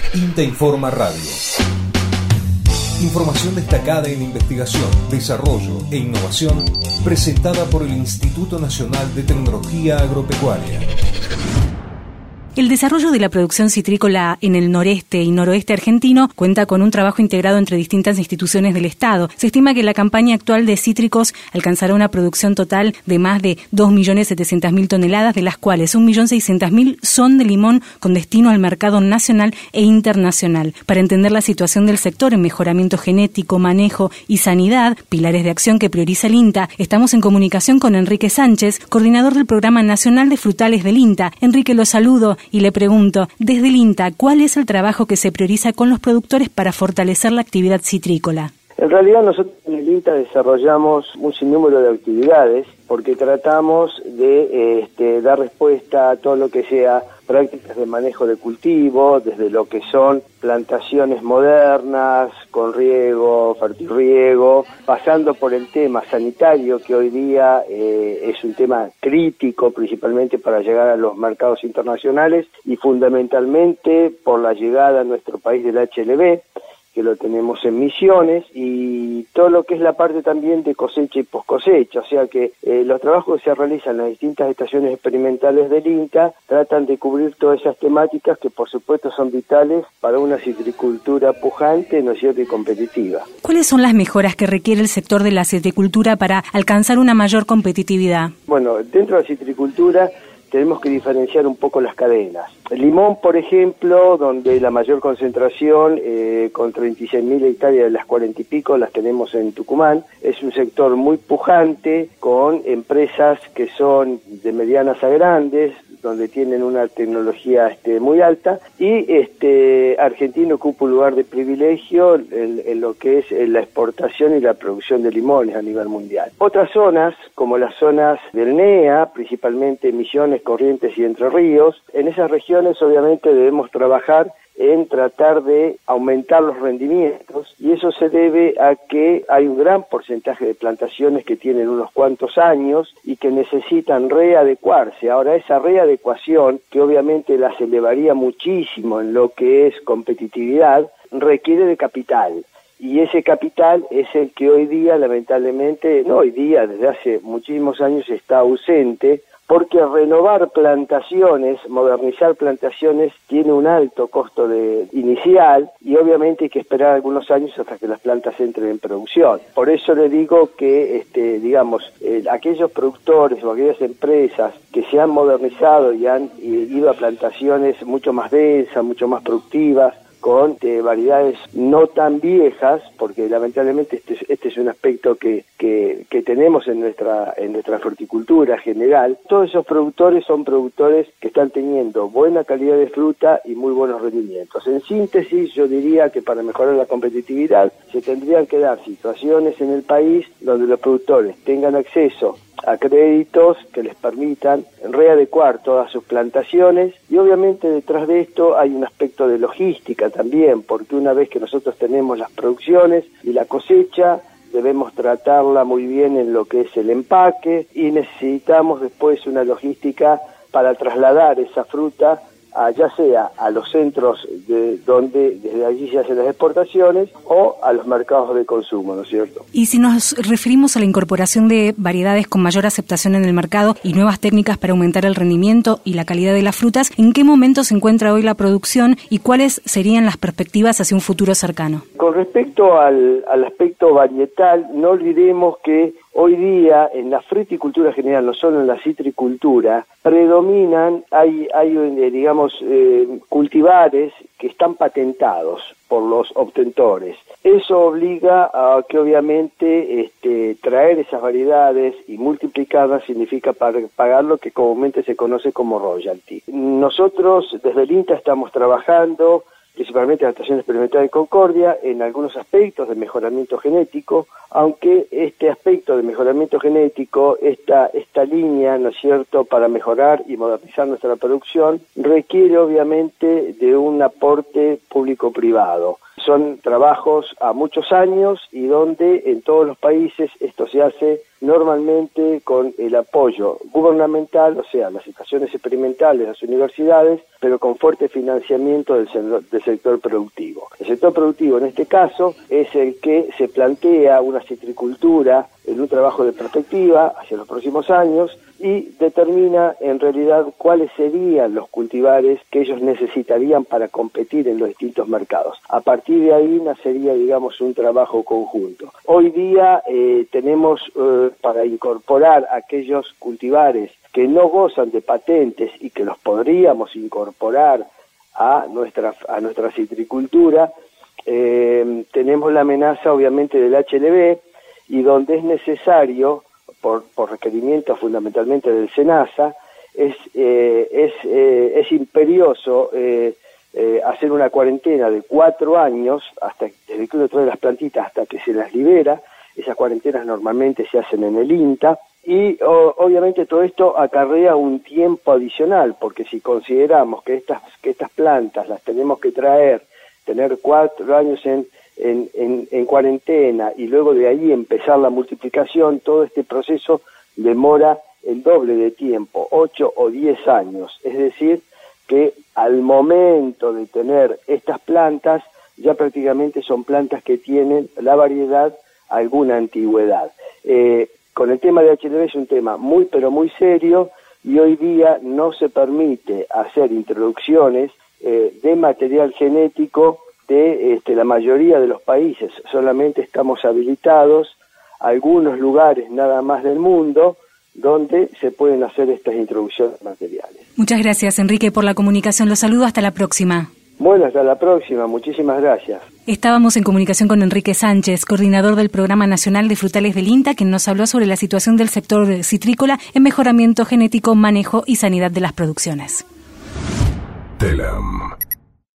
INTA Informa Radio. Información destacada en investigación, desarrollo e innovación presentada por el Instituto Nacional de Tecnología Agropecuaria. El desarrollo de la producción citrícola en el noreste y noroeste argentino cuenta con un trabajo integrado entre distintas instituciones del Estado. Se estima que la campaña actual de cítricos alcanzará una producción total de más de 2.700.000 toneladas, de las cuales 1.600.000 son de limón con destino al mercado nacional e internacional. Para entender la situación del sector en mejoramiento genético, manejo y sanidad, pilares de acción que prioriza el INTA, estamos en comunicación con Enrique Sánchez, coordinador del Programa Nacional de Frutales del INTA. Enrique, lo saludo y le pregunto, desde el INTA, ¿cuál es el trabajo que se prioriza con los productores para fortalecer la actividad citrícola? En realidad nosotros en el INTA desarrollamos un sinnúmero de actividades porque tratamos de dar respuesta a todo lo que sea prácticas de manejo de cultivo, desde lo que son plantaciones modernas, con riego, fertirriego, pasando por el tema sanitario, que hoy día es un tema crítico, principalmente para llegar a los mercados internacionales y fundamentalmente por la llegada a nuestro país del HLB, que lo tenemos en Misiones, y todo lo que es la parte también de cosecha y poscosecha, o sea que los trabajos que se realizan en las distintas estaciones experimentales del INTA tratan de cubrir todas esas temáticas que por supuesto son vitales para una citricultura pujante, ¿no es cierto?, y competitiva. ¿Cuáles son las mejoras que requiere el sector de la citricultura para alcanzar una mayor competitividad? Bueno, dentro de la citricultura tenemos que diferenciar un poco las cadenas. El limón, por ejemplo, donde la mayor concentración, con 36.000 hectáreas de las 40 y pico, las tenemos en Tucumán, es un sector muy pujante, con empresas que son de medianas a grandes, donde tienen una tecnología muy alta, y Argentina ocupa un lugar de privilegio en lo que es la exportación y la producción de limones a nivel mundial. Otras zonas, como las zonas del NEA, principalmente Misiones, Corrientes y Entre Ríos, en esas regiones obviamente debemos trabajar en tratar de aumentar los rendimientos, y eso se debe a que hay un gran porcentaje de plantaciones que tienen unos cuantos años y que necesitan readecuarse. Ahora, esa readecuación, que obviamente las elevaría muchísimo en lo que es competitividad, requiere de capital. Y ese capital es el que hoy día, lamentablemente, no hoy día, desde hace muchísimos años está ausente, porque renovar plantaciones, modernizar plantaciones, tiene un alto costo inicial y obviamente hay que esperar algunos años hasta que las plantas entren en producción. Por eso le digo que, aquellos productores o aquellas empresas que se han modernizado y han ido a plantaciones mucho más densas, mucho más productivas, con variedades no tan viejas, porque lamentablemente este es un aspecto que tenemos en nuestra fruticultura general. Todos esos productores son productores que están teniendo buena calidad de fruta y muy buenos rendimientos. En síntesis, yo diría que para mejorar la competitividad se tendrían que dar situaciones en el país donde los productores tengan acceso a créditos que les permitan readecuar todas sus plantaciones, y obviamente detrás de esto hay un aspecto de logística también, porque una vez que nosotros tenemos las producciones y la cosecha, debemos tratarla muy bien en lo que es el empaque, y necesitamos después una logística para trasladar esa fruta ya sea a los centros donde desde allí se hacen las exportaciones o a los mercados de consumo, ¿no es cierto? Y si nos referimos a la incorporación de variedades con mayor aceptación en el mercado y nuevas técnicas para aumentar el rendimiento y la calidad de las frutas, ¿en qué momento se encuentra hoy la producción y cuáles serían las perspectivas hacia un futuro cercano? Con respecto al aspecto varietal, no olvidemos que hoy día en la fruticultura general, no solo en la citricultura, predominan, hay cultivares que estestán patentados por los obtentores. Eso obliga a que obviamente traer esas variedades y multiplicarlas significa pagar lo que comúnmente se conoce como royalty. Nosotros desde el INTA estamos trabajando principalmente en la Estación Experimental de Concordia, en algunos aspectos de mejoramiento genético, aunque este aspecto de mejoramiento genético, esta línea, ¿no es cierto?, para mejorar y modernizar nuestra producción, requiere obviamente de un aporte público-privado. son trabajos a muchos años y donde en todos los países esto se hace normalmente con el apoyo gubernamental, o sea, las estaciones experimentales, las universidades, pero con fuerte financiamiento del sector productivo. El sector productivo en este caso es el que se plantea una citricultura en un trabajo de perspectiva hacia los próximos años y determina en realidad cuáles serían los cultivares que ellos necesitarían para competir en los distintos mercados. A partir de ahí nacería, digamos, un trabajo conjunto. Hoy día tenemos para incorporar aquellos cultivares que no gozan de patentes y que los podríamos incorporar a nuestra citricultura, tenemos la amenaza obviamente del HLB, y donde es necesario, por requerimiento fundamentalmente del SENASA, es imperioso hacer una cuarentena de 4 años, desde que uno trae las plantitas hasta que se las libera. Esas cuarentenas normalmente se hacen en el INTA, y obviamente todo esto acarrea un tiempo adicional, porque si consideramos que estas plantas las tenemos que tener 4 años en cuarentena y luego de ahí empezar la multiplicación, todo este proceso demora el doble de tiempo, 8 o 10 años. Es decir, que al momento de tener estas plantas, ya prácticamente son plantas que tienen la variedad alguna antigüedad. Con el tema de HLB es un tema muy pero muy serio, y hoy día no se permite hacer introducciones de material genético de la mayoría de los países. Solamente estamos habilitados algunos lugares nada más del mundo donde se pueden hacer estas introducciones materiales. Muchas gracias, Enrique, por la comunicación. Los saludo, hasta la próxima. Bueno, hasta la próxima. Muchísimas gracias. Estábamos en comunicación con Enrique Sánchez, coordinador del Programa Nacional de Frutales del INTA, quien nos habló sobre la situación del sector citrícola en mejoramiento genético, manejo y sanidad de las producciones. Telam.